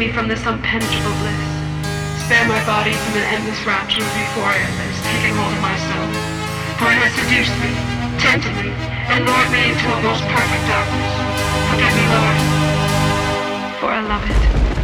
me from this unpenetrable bliss. Spare my body from an endless rapture of euphoria that is taking hold of my soul. For it has seduced me, tempted me, and lured me into a most perfect darkness. Forgive me, Lord, for I love it.